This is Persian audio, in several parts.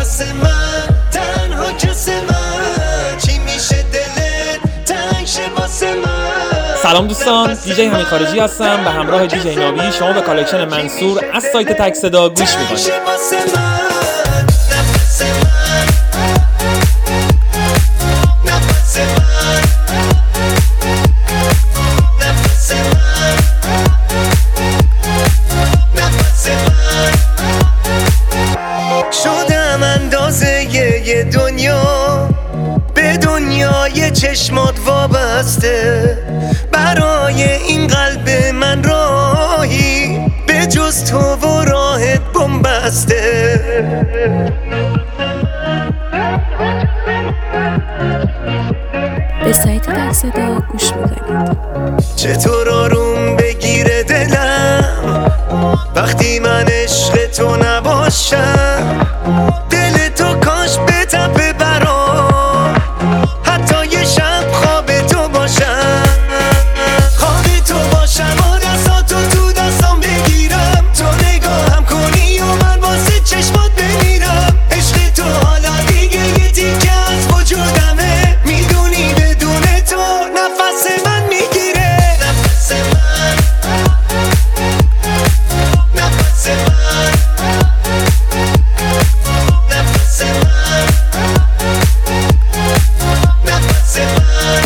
نفس من تنها کس من چی میشه دلت تنگ شه واسه من. سلام دوستان، دیجی حمید خارجی هستم به همراه دیجی نابی. شما به کالکشن منصور از سایت تک صدا گوش میکنید. شدم اندازه یه دنیا به دنیای چشمات وابسته، برای این قلب من راهی به جز تو و راهت بنبسته. به سایت تک صدا گوش میکنید. چطور آروم بگیره دلم وقتی من عشق تو نباشم، دل تو کاش بتپه برام حتی یه شب خواب تو باشم، خواب تو باشم و دستاتو تو دستام بگیرم، تو نگاهم کنی و من واسه چشمات بمیرم. عشق تو حالا دیگه یه تیکه از وجودمه، میدونی بدون تو نفس من میگیره. نفس من نفس من نفس من نفس من.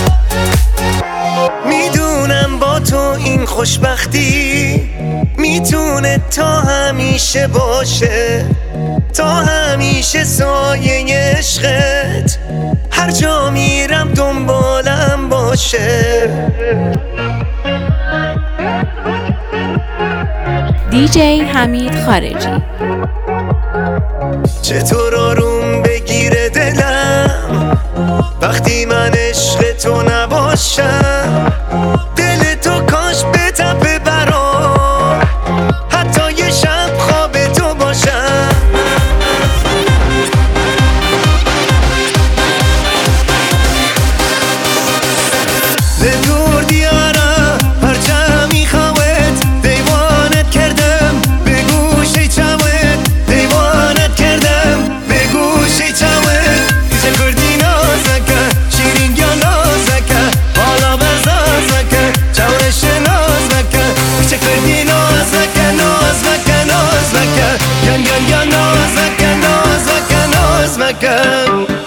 میدونم با تو این خوشبختی میتونه تا همیشه باشه، تا همیشه سایه عشقت هر جا میرم دنبالم باشه. دیجی حمید خارجی. چطور آروم بگیره دلم وقتی من عشق تو نباشم، دل تو کاش بتپه برام حتی یه شب خواب تو باشم. لدور دیارم هرچه میخواد دیوانت کردم به گوشه چوت، دیوانت کردم به گوشه چوت. چه کردی نازکه شیرین یا نازکه حالا بزازکه چورش نازکه. چه کردی نازکه نازکه نازکه یا نازکه نازکه نازکه.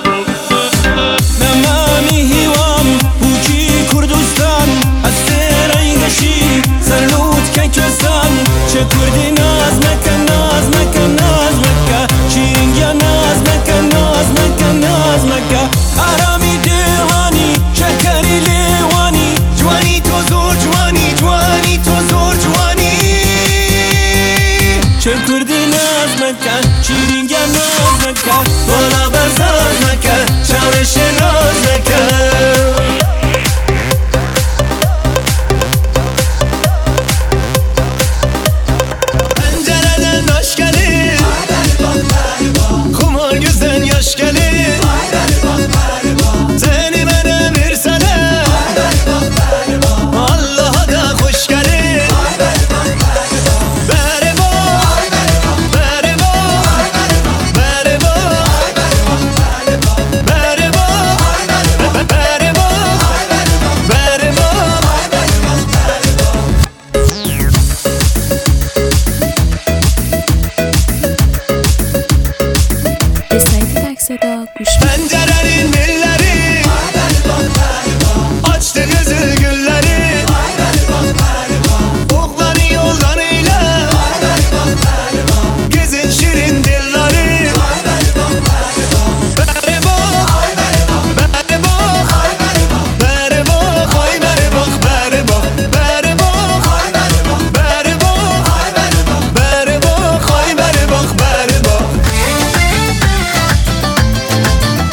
چه کردی ناز مکن ناز مکن ناز مکن شیرین یا ناز مکن ناز مکن ناز مکن. آرامی دیوانی شکری لیوانی جوانی تو زور جوانی جوانی تو زور جوانی. چه کردی ناز مکن شیرین یا ناز مکن بالا بزاز مکن چورش ناز مکن. Pencerenin milleri açtı kızıl gülleri, okları yollarıyla gezin şirin dilleri. Beri bak, beri bak, beri bak, ay beri bak, beri bak, beri bak, beri bak, beri bak, ay beri bak, beri bak.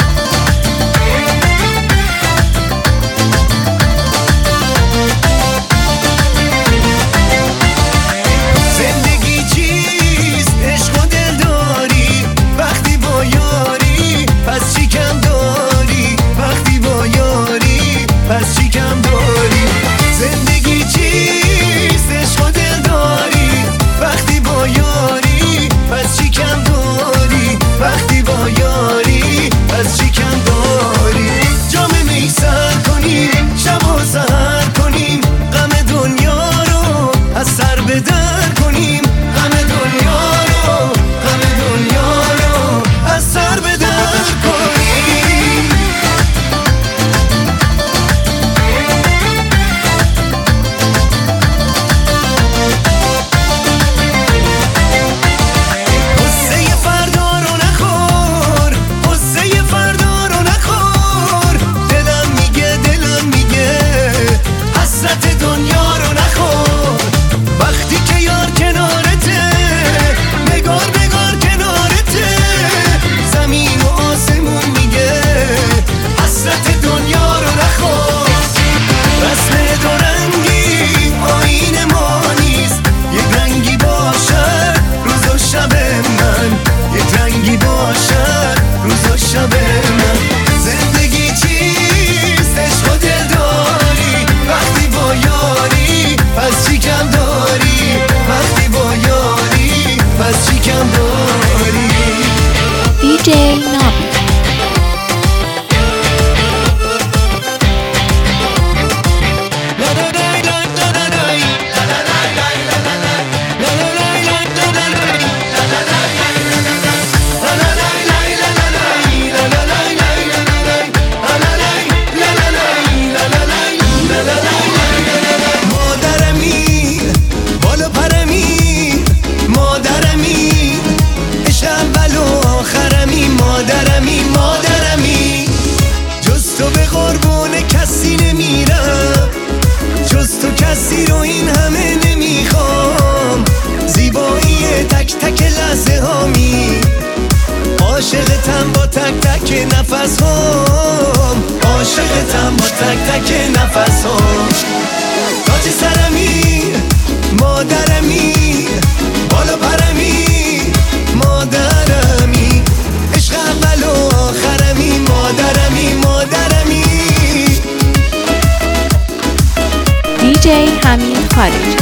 DJ نابی. کسی رو این همه نمیخوام، زیبایی تک تک لحظه هامی، عاشقتم با تک تک نفس هام، عاشقتم با تک تک نفس هام. تاج سرمی مادرمی، بالا پرمی مادرمی، عشق اول و آخرمی مادرمی مادرمی. DJ حمید خارجی.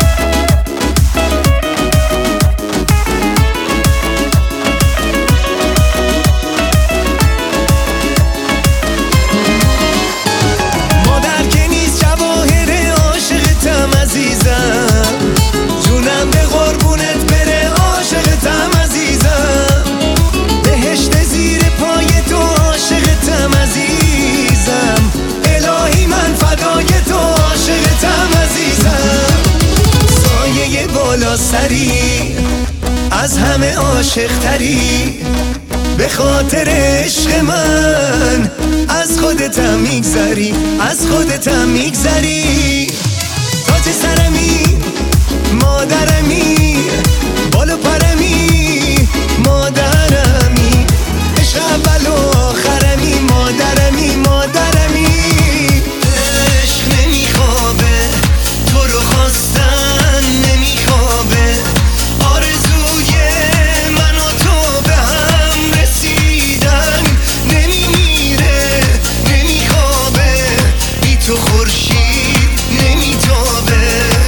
مادر که نیست جواهر عاشقتم عزیزم، جونم به قربونت بره عاشقتم عزیزم، بهشت زیر پای تو عاشقتم عزیزم، الهی من فدای تو عاشقتم عزیزم. سایه بالا سری از همه عاشق تری، به خاطر عشق من از خودتم میگذری، از خودتم میگذری. تاج سرمی مادرمی، بالا پرمی مادرمی، عشق اول و آخرمی مادرمی مادرمی. عشق نمیخوابه تو رو خواستن نمیخوابه، آرزوی من و تو به هم رسیدن نمیمیره نمیخوابه، بی تو خورشید نمیتابه.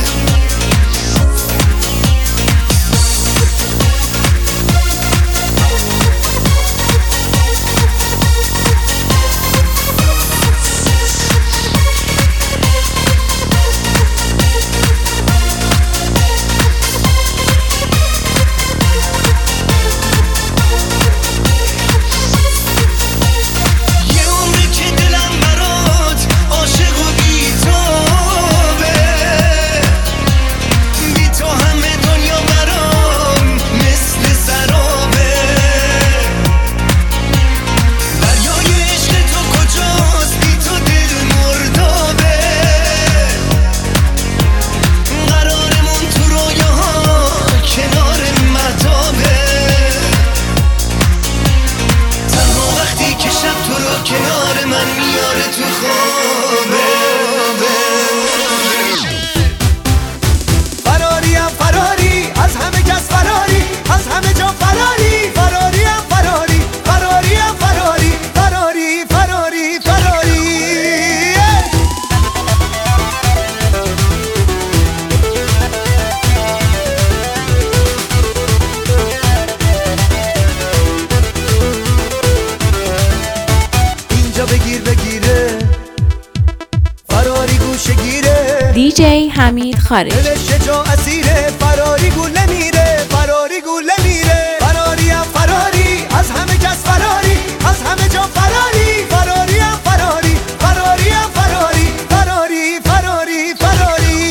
DJ حمید خارجی. دلش جا اسیره، فراری گوله میره، فراری گوله میره، فراریم فراری از همه کس، فراری از همه جا، فراری فراریم فراری، فراریم فراری، فراری فراری فراری.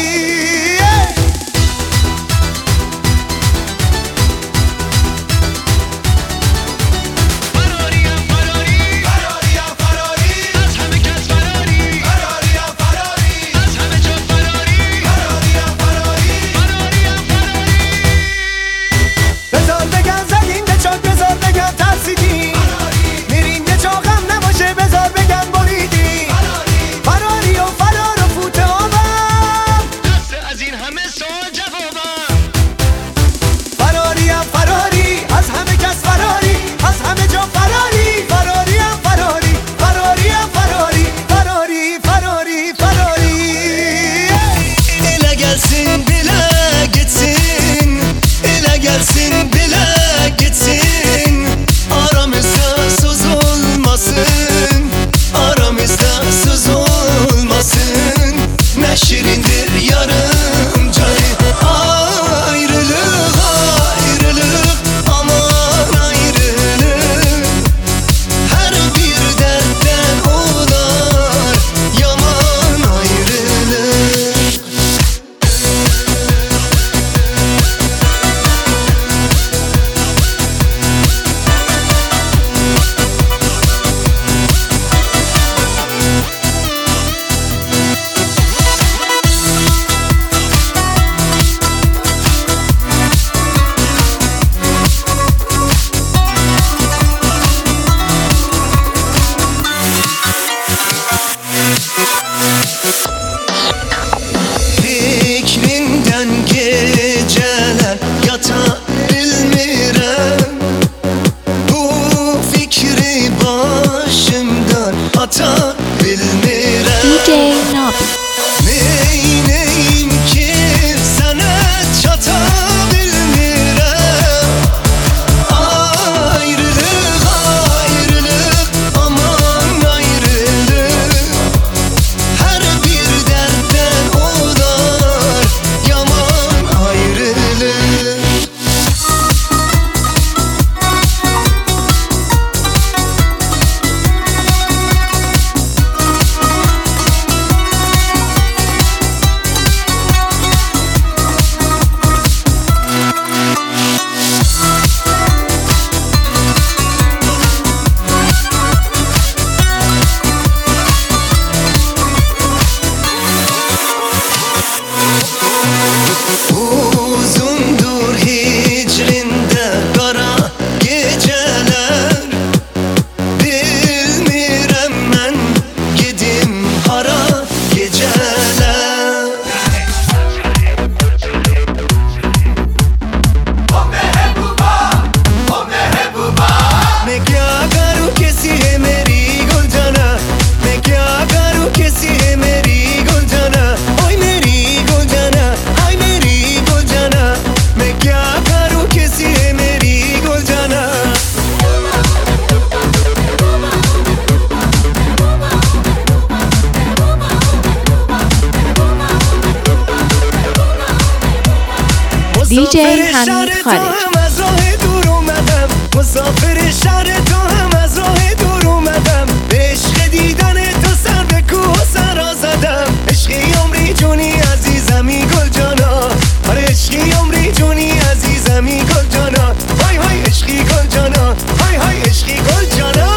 حمید خارجی. از راه دور اومدم، مسافر شهر تو هم از راه دور اومدم، به عشق دیدن تو سر به کوه و سرا زدم. عشقی عمری جونی عزیزمی گل جانا، آره عشقی عمری جونی عزیزمی گل جانا، های های عشقی گل جانا، های های عشقی گل جانا.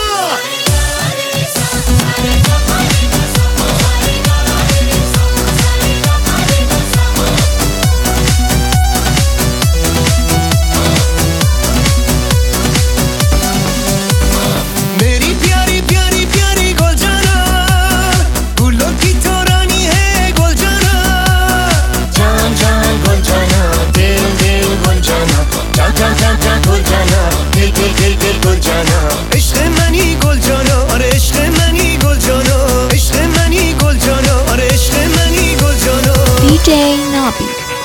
عشق منی گل جانا، آره عشق منی گل جانا، عشق منی گل جانا، آره عشق منی گل جانا. DJ نابی.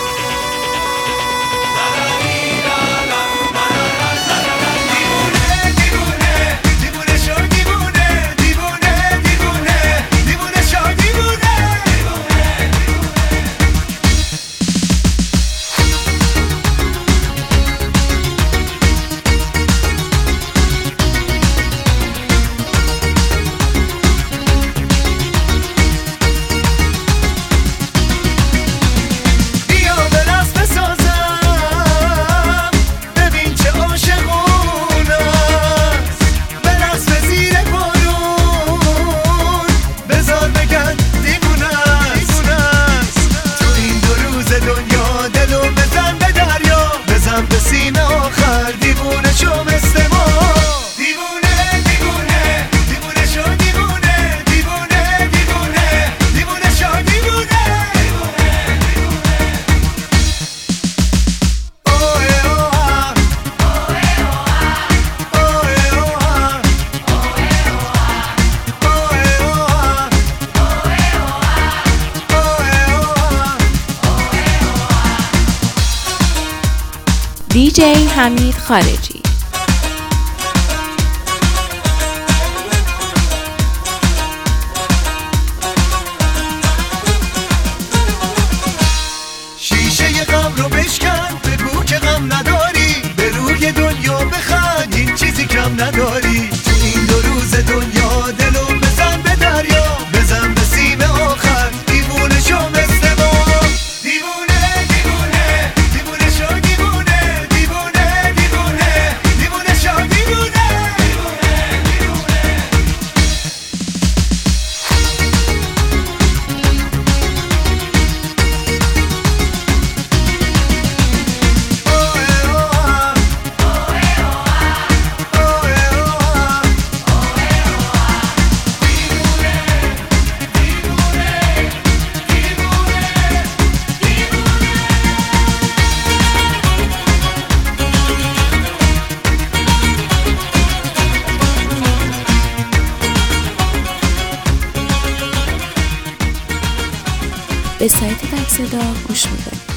DJ حمید خارجی. شیشه غم رو بشکن، بگو که غم نداری، به روی دنیا بخند، این چیزی کم نداری. تو این دو روز دنیا دلو بزن به دریا، بزن به سیم آخر، دیوونه شو مثل ما. دیوونه دیوونه دیوونه شو، دیوونه دیوونه دیوونه دیوونه شو، دیوونه به سایت تک صدا گوش می‌کنید.